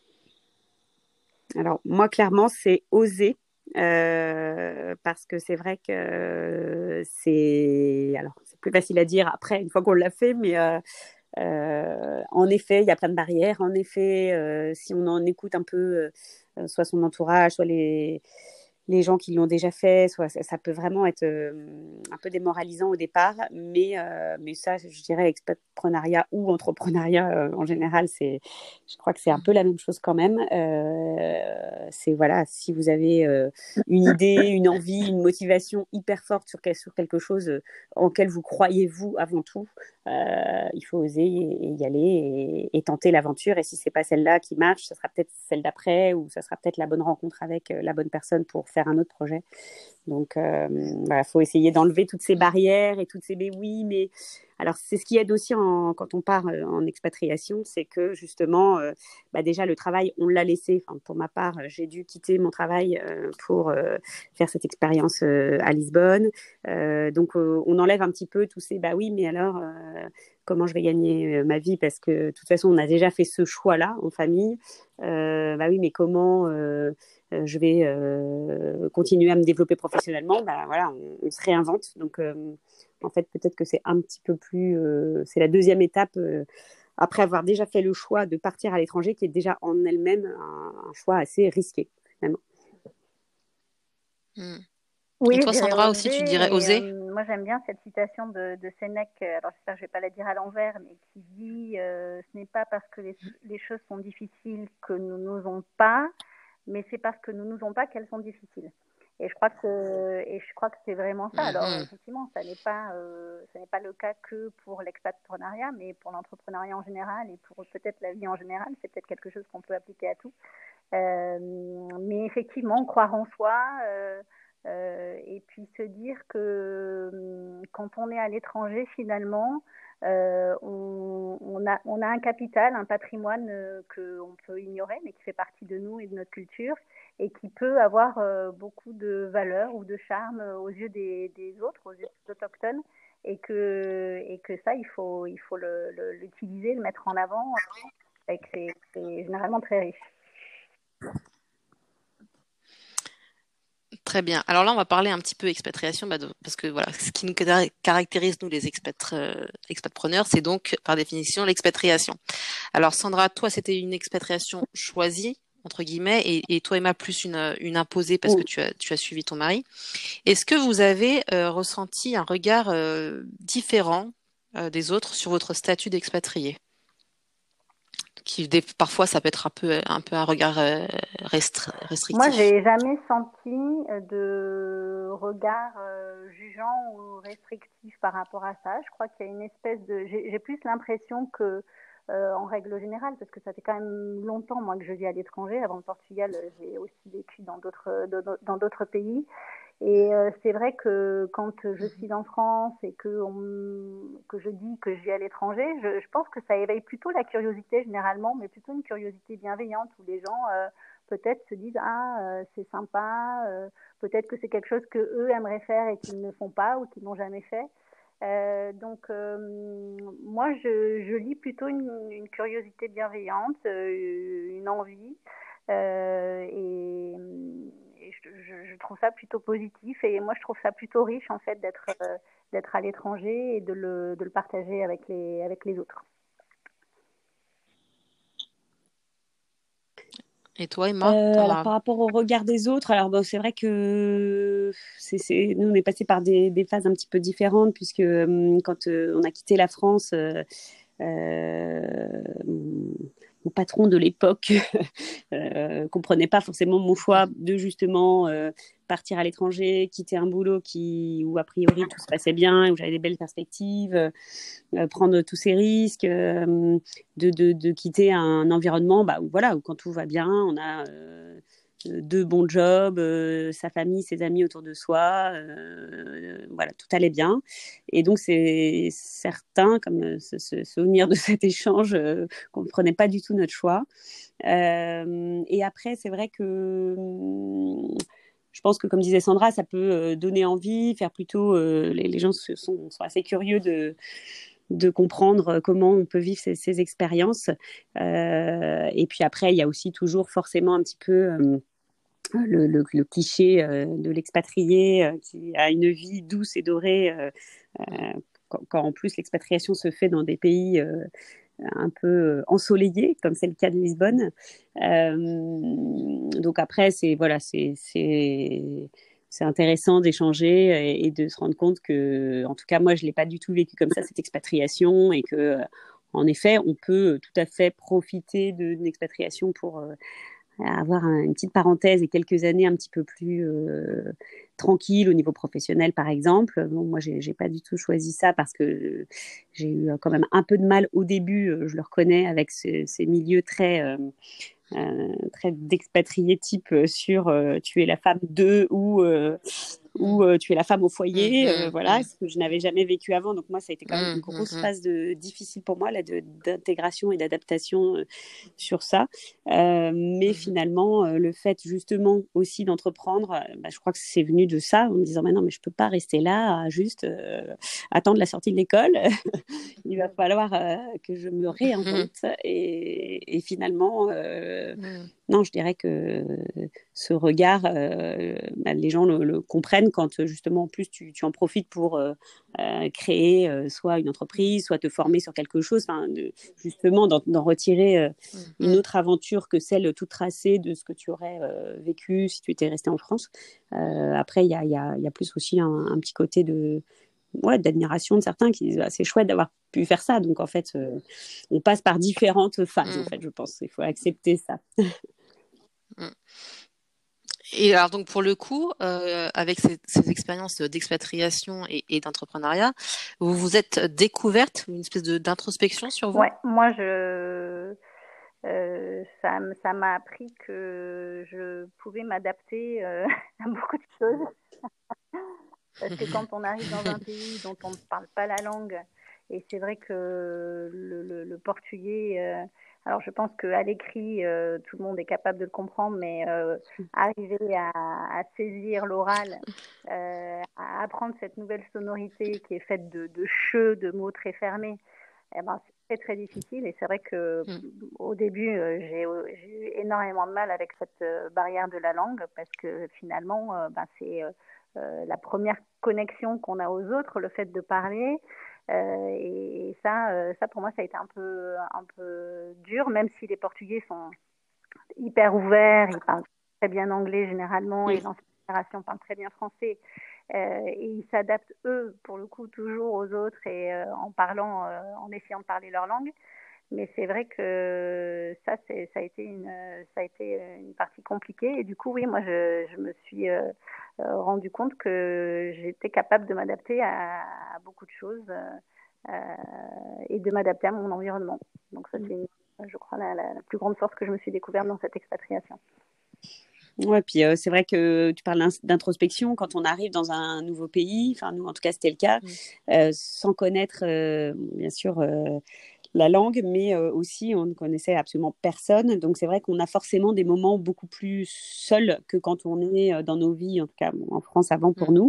Alors, moi, clairement, c'est oser. Euh, parce que c'est vrai que c'est alors c'est plus facile à dire après une fois qu'on l'a fait, mais euh, euh, en effet il y a plein de barrières. En effet, euh, si on en écoute un peu euh, soit son entourage, soit les les gens qui l'ont déjà fait, soit ça, ça peut vraiment être euh, un peu démoralisant au départ, mais, euh, mais ça, je dirais, expatriat ou entrepreneuriat euh, en général, c'est, je crois que c'est un peu la même chose quand même. Euh, c'est voilà, si vous avez euh, une idée, une envie, une motivation hyper forte sur, sur quelque chose euh, en lequel vous croyez vous avant tout, euh, il faut oser y, y aller et, et tenter l'aventure. Et si c'est pas celle-là qui marche, ce sera peut-être celle d'après ou ça sera peut-être la bonne rencontre avec euh, la bonne personne pour faire un autre projet. Donc, euh, voilà, faut essayer d'enlever toutes ces barrières et toutes ces mais oui, mais alors c'est ce qui aide aussi en, quand on part euh, en expatriation, c'est que justement, euh, bah déjà le travail, on l'a laissé. Enfin, pour ma part, j'ai dû quitter mon travail euh, pour euh, faire cette expérience euh, à Lisbonne. Euh, donc, euh, on enlève un petit peu tous ces bah oui, mais alors euh, comment je vais gagner euh, ma vie parce que de toute façon, on a déjà fait ce choix-là en famille. Euh, bah oui, mais comment euh, euh, je vais euh, continuer à me développer professionnellement, bah, voilà, on, on se réinvente. Donc, euh, en fait, peut-être que c'est un petit peu plus... Euh, c'est la deuxième étape, euh, après avoir déjà fait le choix de partir à l'étranger, qui est déjà en elle-même un, un choix assez risqué, finalement. Mmh. Et Oui, je toi, dirais Sandra, aussi, oser. tu dirais Et oser? euh, moi, j'aime bien cette citation de, de Sénèque. Alors, j'espère que je ne vais pas la dire à l'envers, mais qui dit euh, ce n'est pas parce que les, les choses sont difficiles que nous n'osons pas, mais c'est parce que nous n'osons pas qu'elles sont difficiles. Et je crois que et je crois que c'est vraiment ça. Alors Mmh. effectivement, ça n'est pas euh, ça n'est pas le cas que pour l'expatriat, mais pour l'entrepreneuriat en général et pour peut-être la vie en général, c'est peut-être quelque chose qu'on peut appliquer à tout. Euh, mais effectivement, croire en soi. Euh, euh, et puis se dire que euh, quand on est à l'étranger, finalement, euh, on, on, a, on a un capital, un patrimoine euh, qu'on peut ignorer, mais qui fait partie de nous et de notre culture, et qui peut avoir euh, beaucoup de valeur ou de charme aux yeux des, des autres, aux yeux des autochtones, et que, et que ça, il faut, il faut le, le, l'utiliser, le mettre en avant, et que c'est, c'est généralement très riche. Très bien. Alors là, on va parler un petit peu expatriation, bah, de- parce que voilà, ce qui nous car- caractérise, nous, les expat, euh, expatpreneurs, c'est donc, par définition, l'expatriation. Alors, Sandra, toi, c'était une expatriation choisie, entre guillemets, et, et toi, Emma, plus une, une imposée parce que Mm. tu as, tu as suivi ton mari. Est-ce que vous avez euh, ressenti un regard euh, différent euh, des autres sur votre statut d'expatrié? Qui, des- parfois, ça peut être un peu, un peu un regard euh, restri- Moi, restrictif. j'ai jamais senti euh, de regard euh, jugeant ou restrictif par rapport à ça. Je crois qu'il y a une espèce de. J'ai j'ai plus l'impression que, euh, en règle générale, parce que ça fait quand même longtemps moi que je vis à l'étranger. Avant le Portugal, euh, j'ai aussi vécu dans d'autres dans d'autres pays. Et euh, c'est vrai que quand je suis en France et que, on, que je dis que je vis à l'étranger, je, je pense que ça éveille plutôt la curiosité généralement, mais plutôt une curiosité bienveillante où les gens euh, peut-être se disent ah euh, c'est sympa, euh, peut-être que c'est quelque chose que eux aimeraient faire et qu'ils ne font pas ou qu'ils n'ont jamais fait. Euh, donc euh, moi je, je lis plutôt une, une curiosité bienveillante, euh, une envie euh, et, et je, je, je trouve ça plutôt positif et moi je trouve ça plutôt riche en fait d'être euh, d'être à l'étranger et de le, de le partager avec les, avec les autres. Et toi, Emma, Euh, alors t'as- par rapport au regard des autres, alors bon, c'est vrai que c'est, c'est, nous on est passé par des, des phases un petit peu différentes puisque hum, quand euh, on a quitté la France, euh, euh, mon, mon patron de l'époque euh, comprenait pas forcément mon choix de justement euh, partir à l'étranger, quitter un boulot qui où a priori tout se passait bien, où j'avais des belles perspectives, euh, prendre tous ces risques, euh, de, de, de quitter un environnement bah, où, voilà, où quand tout va bien, on a euh, deux bons jobs, euh, sa famille, ses amis autour de soi, euh, voilà, tout allait bien. Et donc, c'est certain, comme se, se souvenir de cet échange, euh, qu'on ne prenait pas du tout notre choix. Euh, et après, c'est vrai que je pense que, comme disait Sandra, ça peut donner envie, faire plutôt. Euh, les, les gens sont, sont assez curieux de, de comprendre comment on peut vivre ces, ces expériences. Euh, et puis après, il y a aussi toujours forcément un petit peu euh, le, le, le cliché euh, de l'expatrié euh, qui a une vie douce et dorée, euh, euh, quand, quand en plus l'expatriation se fait dans des pays euh, un peu ensoleillés, comme c'est le cas de Lisbonne. Euh, donc après, c'est voilà, c'est c'est c'est intéressant d'échanger et, et de se rendre compte que, en tout cas, moi, je l'ai pas du tout vécu comme ça, cette expatriation, et que, en effet, on peut tout à fait profiter d'une expatriation pour euh, avoir un, une petite parenthèse et quelques années un petit peu plus euh, tranquilles au niveau professionnel, par exemple. Bon, moi, j'ai, j'ai pas du tout choisi ça parce que j'ai eu quand même un peu de mal au début, je le reconnais, avec ce, ces milieux très euh, euh, très d'expatriés type sur euh, tu es la femme de ou euh, ou euh, tu es la femme au foyer, euh, Mhm, voilà, mhm, ce que je n'avais jamais vécu avant. Donc moi, ça a été quand même une mhm, grosse mhm. phase de, difficile pour moi là, de, d'intégration et d'adaptation euh, sur ça. Euh, mais Mhm. finalement, euh, le fait justement aussi d'entreprendre, euh, bah, je crois que c'est venu de ça, en me disant, mais non, mais je peux pas rester là à juste euh, attendre la sortie de l'école. Il va falloir euh, que je me Mhm. réinvente. Et, et finalement, euh, Mhm. non, je dirais que ce regard, euh, bah, les gens le, le, comprennent quand justement en plus tu, tu en profites pour euh, euh, créer euh, soit une entreprise, soit te former sur quelque chose, de, justement d'en, d'en retirer euh, une Mhm. autre aventure que celle toute tracée de ce que tu aurais euh, vécu si tu étais resté en France. Euh, après, il y a, y, a, y a plus aussi un, un petit côté de ouais, d'admiration de certains qui disent ah, c'est chouette d'avoir pu faire ça. Donc en fait, euh, on passe par différentes phases, en Mhm. fait, je pense. Il faut accepter ça. Mhm. Et alors donc pour le coup, euh, avec ces, ces expériences d'expatriation et, et d'entrepreneuriat, vous vous êtes découverte une espèce de d'introspection sur vous? Ouais, moi je euh, ça, ça m'a appris que je pouvais m'adapter euh, à beaucoup de choses. Parce que quand on arrive dans un pays dont on ne parle pas la langue, et c'est vrai que le, le, le portugais, euh, alors je pense qu'à l'écrit, euh, tout le monde est capable de le comprendre, mais euh, arriver à, à saisir l'oral, euh, à apprendre cette nouvelle sonorité qui est faite de, de che, de mots très fermés, eh ben, très très difficile. Et c'est vrai que Mm. au début, euh, j'ai, j'ai eu énormément de mal avec cette euh, barrière de la langue parce que finalement, euh, ben, c'est euh, euh, la première connexion qu'on a aux autres, le fait de parler. Euh, et ça, euh, ça pour moi, ça a été un peu, un peu dur, même si les Portugais sont hyper ouverts, ils parlent très bien anglais généralement et Mm. l'ancienne génération parle très bien français. Euh, et ils s'adaptent eux pour le coup toujours aux autres et euh, en parlant, euh, en essayant de parler leur langue. Mais c'est vrai que ça, c'est, ça a été une, ça a été une partie compliquée. Et du coup, oui, moi, je, je me suis euh, euh, rendu compte que j'étais capable de m'adapter à, à beaucoup de choses euh, et de m'adapter à mon environnement. Donc ça, c'est, une, je crois, la, la, la plus grande force que je me suis découverte dans cette expatriation. Ouais, puis euh, c'est vrai que tu parles d'introspection quand on arrive dans un nouveau pays. Enfin, nous, en tout cas, c'était le cas, Mm. euh, sans connaître, euh, bien sûr, euh, la langue, mais euh, aussi on ne connaissait absolument personne. Donc c'est vrai qu'on a forcément des moments beaucoup plus seuls que quand on est euh, dans nos vies, en tout cas bon, en France avant pour Mm. nous.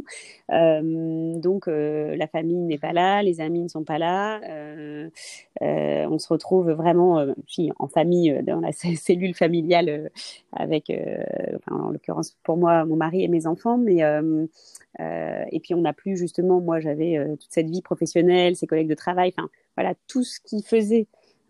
Euh, donc euh, la famille n'est pas Mhm. là, les amis ne sont pas là. Euh, euh, on se retrouve vraiment euh, puis, en famille, euh, dans la c- cellule familiale euh, avec, euh, enfin, en l'occurrence pour moi, mon mari et mes enfants. Mais, euh, euh, et puis on n'a plus justement, moi j'avais euh, toute cette vie professionnelle, ses collègues de travail, enfin voilà, tout ce qui faisait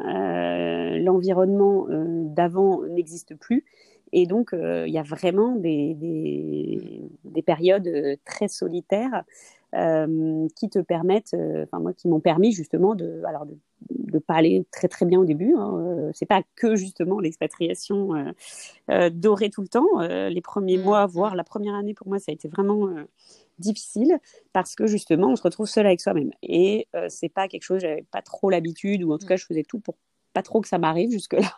euh, l'environnement euh, d'avant n'existe plus. Et donc, euh, il y a vraiment des, des, des périodes euh, très solitaires euh, qui te permettent, euh, enfin moi, qui m'ont permis justement de, alors de, de pas aller très très bien au début. Hein, euh, c'est pas que justement l'expatriation euh, euh, dorée tout le temps. Euh, les premiers Mm. mois, voire la première année pour moi, ça a été vraiment euh, difficile parce que justement, on se retrouve seul avec soi-même. Et euh, c'est pas quelque chose, j'avais pas trop l'habitude, ou en tout cas, je faisais tout pour pas trop que ça m'arrive jusque-là.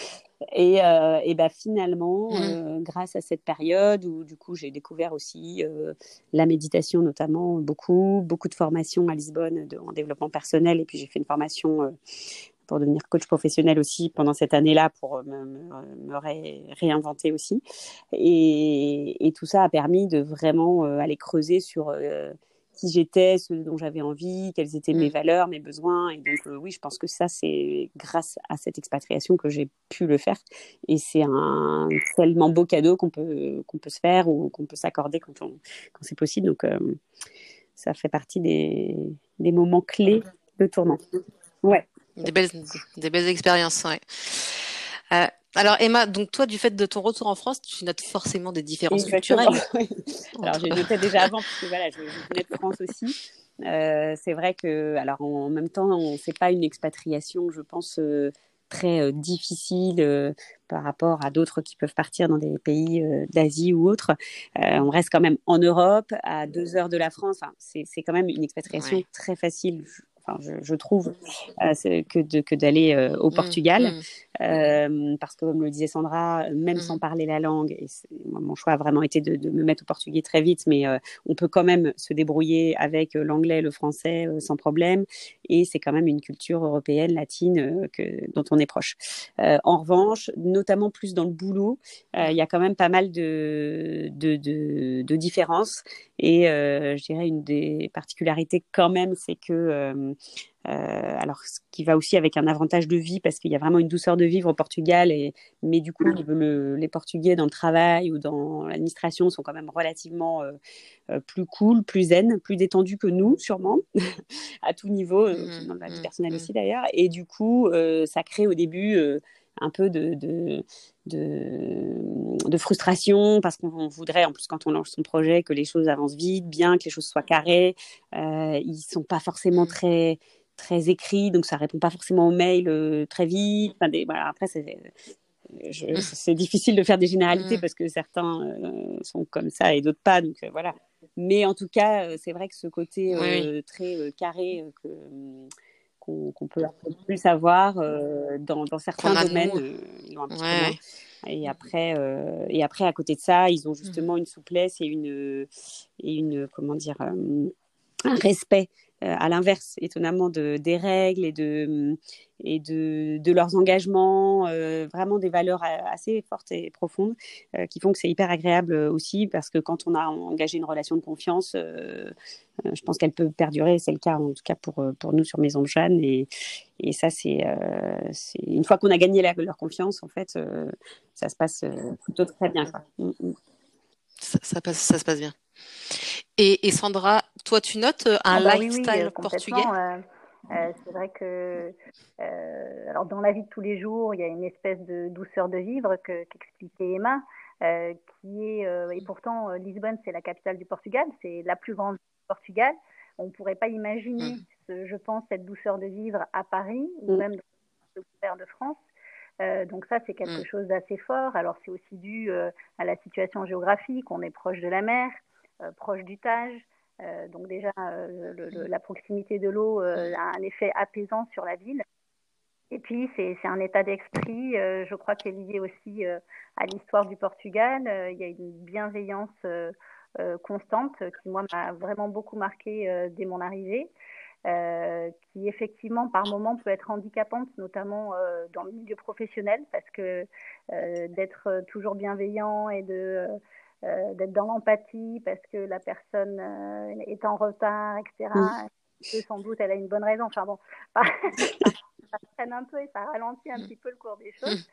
Et, euh, et ben finalement, Mm. euh, grâce à cette période où du coup j'ai découvert aussi euh, la méditation notamment beaucoup, beaucoup de formations à Lisbonne de, en développement personnel, et puis j'ai fait une formation euh, pour devenir coach professionnel aussi pendant cette année-là pour me, me, me ré, réinventer aussi. Et, et tout ça a permis de vraiment euh, aller creuser sur euh, qui j'étais, ce dont j'avais envie, quelles étaient mes Mm. valeurs, mes besoins. Et donc, euh, oui, je pense que ça, c'est grâce à cette expatriation que j'ai pu le faire. Et c'est un tellement beau cadeau qu'on peut, qu'on peut se faire ou qu'on peut s'accorder quand, on, quand c'est possible. Donc, euh, ça fait partie des, des moments clés de tournant. Ouais. Des belles, des belles expériences, ouais. Euh, alors Emma, donc toi, du fait de ton retour en France, tu notes forcément des différences Exactement. culturelles Alors, entre. j'ai noté déjà avant, puisque voilà, je, je venais de France aussi. Euh, c'est vrai que, alors en même temps, c'est pas une expatriation, je pense, euh, très euh, difficile euh, par rapport à d'autres qui peuvent partir dans des pays euh, d'Asie ou autres. Euh, on reste quand même en Europe, à deux heures de la France. Enfin, c'est, c'est quand même une expatriation Ouais. très facile. Enfin, je, je trouve euh, c'est que, de, que d'aller euh, au Mm. Portugal. Mm. Euh, parce que, comme le disait Sandra, même sans Mm. parler la langue, et moi, mon choix a vraiment été de, de me mettre au portugais très vite, mais euh, on peut quand même se débrouiller avec euh, l'anglais, le français euh, sans problème, et c'est quand même une culture européenne, latine, euh, que, dont on est proche. Euh, en revanche, notamment plus dans le boulot, euh, il y a quand même pas mal de, de, de, de différences, et euh, je dirais une des particularités quand même, c'est que euh, euh, alors, ce qui va aussi avec un avantage de vie, parce qu'il y a vraiment une douceur de vivre au Portugal, et, mais du coup, le, les Portugais dans le travail ou dans l'administration sont quand même relativement euh, euh, plus cool, plus zen, plus détendus que nous, sûrement, à tout niveau, euh, Mm. dans la vie Mm. personnelle Mm. aussi d'ailleurs. Et du coup, euh, ça crée au début euh, un peu de, de, de, de frustration, parce qu'on voudrait, en plus, quand on lance son projet, que les choses avancent vite, bien, que les choses soient carrées. Euh, ils sont pas forcément Mm. très très écrit, donc ça répond pas forcément aux mails euh, très vite. Enfin, des, voilà, après, c'est, je, c'est difficile de faire des généralités Mm. parce que certains euh, sont comme ça et d'autres pas. Donc euh, voilà. Mais en tout cas, euh, c'est vrai que ce côté Oui, oui. euh, très euh, carré euh, que, euh, qu'on, qu'on peut un peu plus avoir euh, dans, dans certains Qu'on a domaines, nous. euh, ils ont un petit peu moins. Ouais. Et après, euh, et après, à côté de ça, ils ont Mm. justement une souplesse et une, et une comment dire, euh, un respect à l'inverse, étonnamment, de, des règles et de, et de, de leurs engagements, euh, vraiment des valeurs assez fortes et profondes euh, qui font que c'est hyper agréable aussi parce que quand on a engagé une relation de confiance, euh, euh, je pense qu'elle peut perdurer. C'est le cas en tout cas pour, pour nous sur Maison Jeanne et, et ça c'est, euh, c'est une fois qu'on a gagné la, leur confiance en fait, euh, ça se passe plutôt très bien, quoi. Mm-hmm. Ça, ça, passe, ça se passe bien. Et, et Sandra, toi, tu notes un ah bah lifestyle oui, oui, euh, portugais? euh, euh, C'est vrai que euh, alors dans la vie de tous les jours, il y a une espèce de douceur de vivre que, qu'expliquait Emma, euh, qui est euh, et pourtant euh, Lisbonne, c'est la capitale du Portugal, c'est la plus grande ville du Portugal. On ne pourrait pas imaginer, mmh. ce, je pense, cette douceur de vivre à Paris ou mmh. même dans le gouvernement de France. Euh, donc ça, c'est quelque mmh. chose d'assez fort. Alors c'est aussi dû euh, à la situation géographique. On est proche de la mer, euh, proche du Tage. Euh, donc déjà, euh, le, le, la proximité de l'eau euh, a un effet apaisant sur la ville. Et puis, c'est, c'est un état d'esprit, euh, je crois, qui est lié aussi euh, à l'histoire du Portugal. Euh, il y a une bienveillance euh, euh, constante qui, moi, m'a vraiment beaucoup marquée euh, dès mon arrivée. Euh, qui effectivement par moments peut être handicapante, notamment euh, dans le milieu professionnel, parce que euh, d'être toujours bienveillant et de, euh, d'être dans l'empathie parce que la personne euh, est en retard, et cetera. Mmh. Sans doute, elle a une bonne raison. Enfin bon, ça, ça traîne un peu et ça ralentit un petit peu le cours des choses.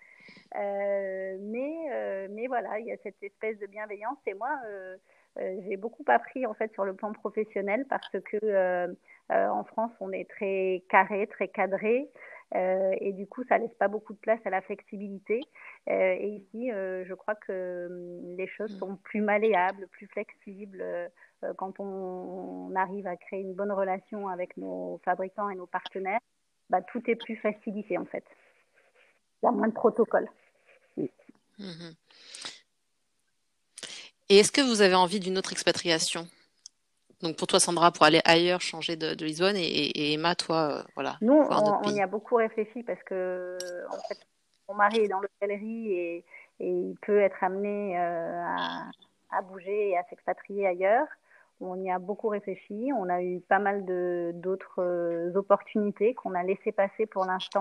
Euh, mais, euh, mais voilà, il y a cette espèce de bienveillance. Et moi, euh, euh, j'ai beaucoup appris en fait sur le plan professionnel parce que euh, euh, en France, on est très carré, très cadré. Euh, et du coup, ça laisse pas beaucoup de place à la flexibilité. Euh, et ici, euh, je crois que euh, les choses sont plus malléables, plus flexibles. Euh, quand on, on arrive à créer une bonne relation avec nos fabricants et nos partenaires, bah, tout est plus facilité en fait. Il y a moins de protocoles. Oui. Mmh. Et est-ce que vous avez envie d'une autre expatriation? Donc pour toi, Sandra, pour aller ailleurs, changer de, de Lisbonne, et, et Emma, toi, euh, voilà. Nous, on, on y a beaucoup réfléchi parce que en fait, mon mari est dans l'hôtellerie et, et il peut être amené euh, à, à bouger et à s'expatrier ailleurs. On y a beaucoup réfléchi. On a eu pas mal de, d'autres euh, opportunités qu'on a laissées passer pour l'instant.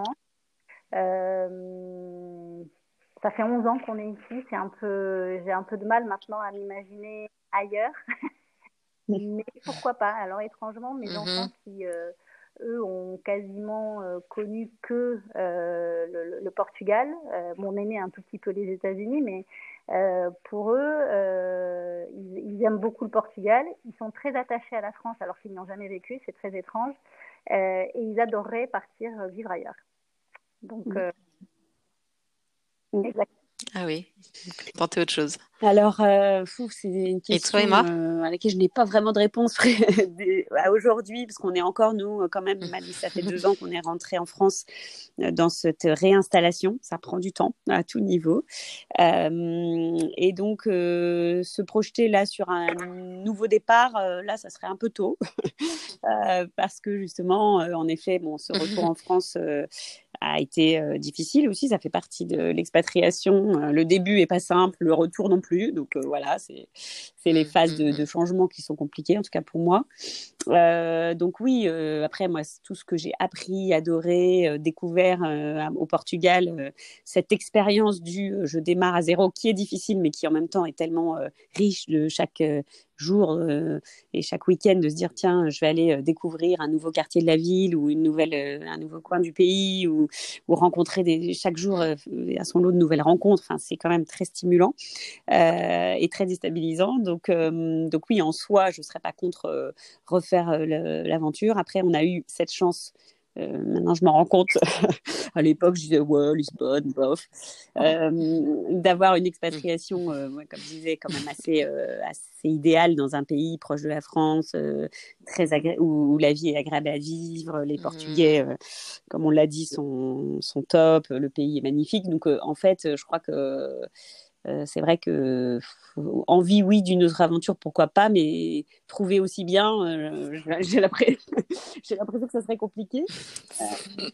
Euh, ça fait onze ans qu'on est ici. C'est un peu, j'ai un peu de mal maintenant à m'imaginer ailleurs. Mais pourquoi pas? Alors étrangement, mes mmh. enfants qui, euh, eux, ont quasiment euh, connu que euh, le, le Portugal. Euh, mon aîné un tout petit peu les États-Unis, mais euh, pour eux, euh, ils, ils aiment beaucoup le Portugal. Ils sont très attachés à la France alors qu'ils n'y ont jamais vécu. C'est très étrange. Euh, et ils adoreraient partir vivre ailleurs. Donc, euh, exactement. Ah oui, tenter autre chose. Alors, euh, fou, c'est une question euh, à laquelle je n'ai pas vraiment de réponse aujourd'hui, parce qu'on est encore, nous, quand même, Mali, ça fait deux ans qu'on est rentré en France euh, dans cette réinstallation. Ça prend du temps à tout niveau. Euh, et donc, euh, se projeter là sur un nouveau départ, euh, là, ça serait un peu tôt. euh, parce que justement, euh, en effet, bon, ce retour en France... Euh, a été euh, difficile aussi, ça fait partie de l'expatriation. Euh, le début est pas simple, le retour non plus. Donc euh, voilà, c'est, c'est les phases de, de changement qui sont compliquées, en tout cas pour moi. Euh, donc oui, euh, après moi, tout ce que j'ai appris, adoré, euh, découvert euh, au Portugal, euh, cette expérience du euh, je démarre à zéro, qui est difficile, mais qui en même temps est tellement euh, riche de chaque euh, jour euh, et chaque week-end, de se dire tiens, je vais aller euh, découvrir un nouveau quartier de la ville ou une nouvelle, euh, un nouveau coin du pays, ou, ou rencontrer des, chaque jour euh, à son lot de nouvelles rencontres. Enfin, c'est quand même très stimulant euh, et très déstabilisant. Donc, euh, donc oui, en soi, je ne serais pas contre euh, refaire euh, le, l'aventure. Après, on a eu cette chance. Euh, maintenant, je m'en rends compte. À l'époque, je disais, ouais, Lisbonne, bof. Euh, d'avoir une expatriation, euh, ouais, comme je disais, quand même assez, euh, assez idéale dans un pays proche de la France, euh, très agré- où, où la vie est agréable à vivre. Les Portugais, euh, comme on l'a dit, sont, sont top. Le pays est magnifique. Donc, euh, en fait, je crois que Euh, c'est vrai que envie, oui, d'une autre aventure, pourquoi pas, mais trouver aussi bien, euh, j'ai, l'impression, j'ai l'impression que ça serait compliqué. Euh...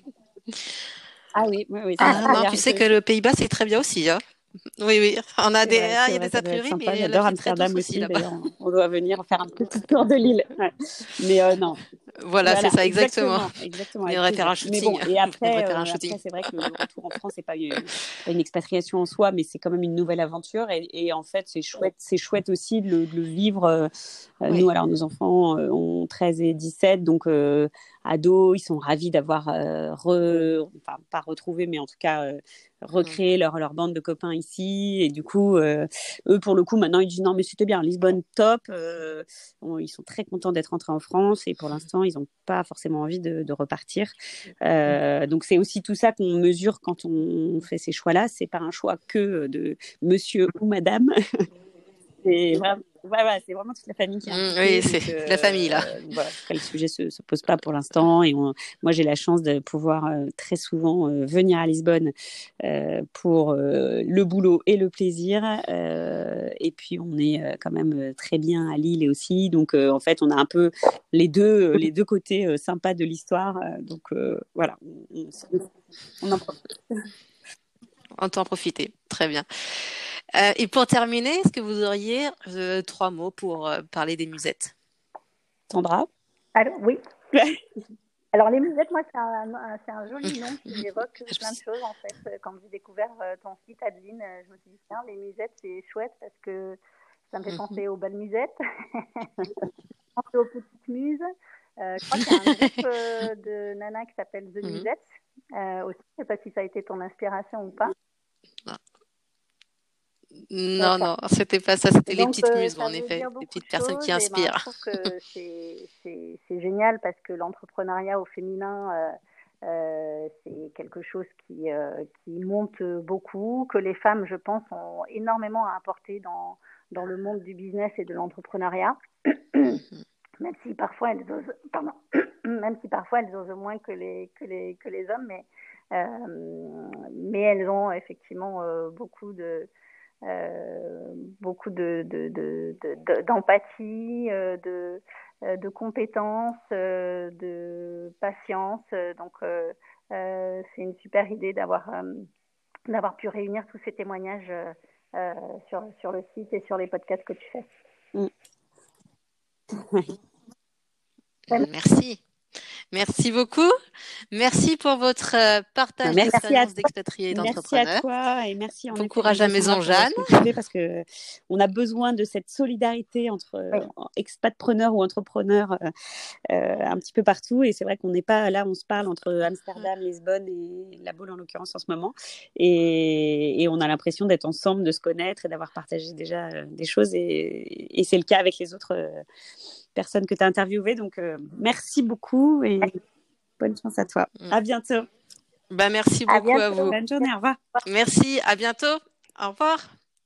Ah oui, oui, oui. Ah non, tu sais que le Pays-Bas, c'est très bien aussi, hein. Oui, oui. On a des, vrai, ah, il y a vrai, des a priori, mais j'adore Amsterdam aussi. aussi d'ailleurs, on doit venir faire un petit tour de l'île. Ouais. Mais euh, non. Voilà, voilà, c'est ça, exactement. exactement On viendrait faire un shooting. Bon, et après, euh, après c'est vrai que le retour en France, c'est pas une, pas une expatriation en soi, mais c'est quand même une nouvelle aventure. Et, et en fait, c'est chouette, c'est chouette aussi de le, de le vivre. Euh, oui. Nous, alors, nos enfants euh, ont treize et dix-sept, donc euh, ados, ils sont ravis d'avoir, euh, re, enfin, pas retrouvé, mais en tout cas, euh, recréé mmh. leur, leur bande de copains ici. Et du coup, euh, eux, pour le coup, maintenant, ils disent non, mais c'était bien, Lisbonne, top. Euh, bon, ils sont très contents d'être rentrés en France et pour l'instant, ils n'ont pas forcément envie de, de repartir. Euh, donc, c'est aussi tout ça qu'on mesure quand on fait ces choix-là. C'est pas un choix que de monsieur ou madame. C'est vraiment, ouais, ouais, c'est vraiment toute la famille qui est impliquée. Mmh, oui, c'est donc, euh, la famille, là. Euh, voilà, le sujet ne se, se pose pas pour l'instant. Et on, moi, j'ai la chance de pouvoir euh, très souvent euh, venir à Lisbonne euh, pour euh, le boulot et le plaisir. Euh, et puis, on est euh, quand même très bien à Lille aussi. Donc, euh, en fait, on a un peu les deux, les deux côtés euh, sympas de l'histoire. Euh, donc, euh, voilà, on, on, on en profite. On peut en profiter. Très bien. Euh, et pour terminer, est-ce que vous auriez euh, trois mots pour euh, parler des musettes? Sandra? Alors, oui. Alors, les musettes, moi, c'est un, un, c'est un joli nom qui évoque plein de choses, en fait. Quand j'ai découvert ton site, Adeline, je me suis dit, tiens, les musettes, c'est chouette parce que ça me fait penser aux belles musettes, aux petites muses. Euh, je crois qu'il y a un groupe euh, de nanas qui s'appelle The Musettes euh, aussi. Je ne sais pas si ça a été ton inspiration ou pas. Non, non, c'était pas ça, c'était donc, les petites euh, muses, en effet, les petites personnes qui inspirent. Ben, je trouve que c'est, c'est, c'est génial parce que l'entrepreneuriat au féminin, euh, euh, c'est quelque chose qui, euh, qui monte beaucoup, que les femmes, je pense, ont énormément à apporter dans, dans le monde du business et de l'entrepreneuriat. Mm-hmm. Même si parfois elles osent, pardon, même si parfois elles osent moins que les, que les, que les hommes, mais, euh, mais elles ont effectivement euh, beaucoup de... Euh, beaucoup de, de, de, de, d'empathie, euh, de, de compétences, euh, de patience. Donc, euh, euh, c'est une super idée d'avoir, euh, d'avoir pu réunir tous ces témoignages euh, sur, sur le site et sur les podcasts que tu fais. Mm. Merci. Merci beaucoup. Merci pour votre partage merci d'expérience d'expatrié et d'entrepreneur. Merci à toi et merci en bon courage à Maison Jeanne. Parce que on a besoin de cette solidarité entre oui. euh, expatpreneurs ou entrepreneurs euh, euh, un petit peu partout. Et c'est vrai qu'on n'est pas là, on se parle entre Amsterdam, Lisbonne et La Baule en l'occurrence en ce moment. Et, et on a l'impression d'être ensemble, de se connaître et d'avoir partagé déjà euh, des choses. Et, et c'est le cas avec les autres euh, personnes que tu as interviewées. Donc euh, merci beaucoup et bonne chance à toi. À bientôt. Bah, merci beaucoup à, à vous. Bonne journée, au revoir. Merci, à bientôt. Au revoir.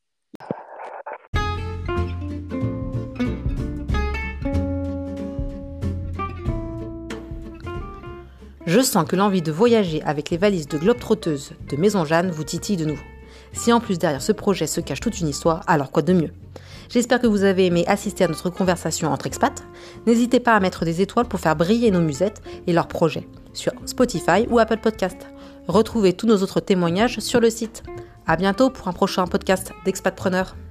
Je sens que l'envie de voyager avec les valises de globe-trotteuses de Maison Jeanne vous titille de nouveau. Si en plus derrière ce projet se cache toute une histoire, alors quoi de mieux ? J'espère que vous avez aimé assister à notre conversation entre expats. N'hésitez pas à mettre des étoiles pour faire briller nos musettes et leurs projets sur Spotify ou Apple Podcast. Retrouvez tous nos autres témoignages sur le site. À bientôt pour un prochain podcast d'Expatpreneurs.